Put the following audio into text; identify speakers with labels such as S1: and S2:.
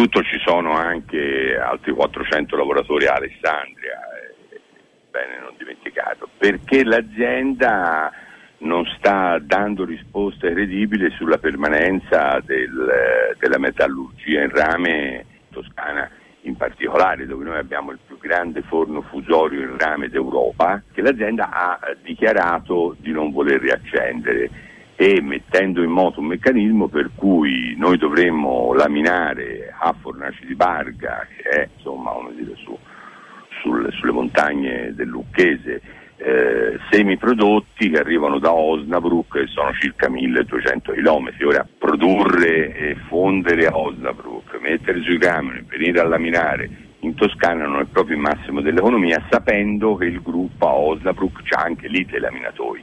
S1: Oltretutto ci sono anche altri 400 lavoratori a Alessandria, bene non dimenticato, perché l'azienda non sta dando risposte credibili sulla permanenza della metallurgia in rame toscana, in particolare, dove noi abbiamo il più grande forno fusorio in rame d'Europa, che l'azienda ha dichiarato di non voler riaccendere, e mettendo in moto un meccanismo per cui noi dovremmo laminare a Fornaci di Barga, che è insomma sulle montagne del Lucchese, semiprodotti che arrivano da Osnabrück, che sono circa 1200 km. Ora, produrre e fondere a Osnabrück, mettere sui camion, venire a laminare in Toscana non è proprio il massimo dell'economia, sapendo che il gruppo a Osnabrück c'ha anche lì dei laminatori.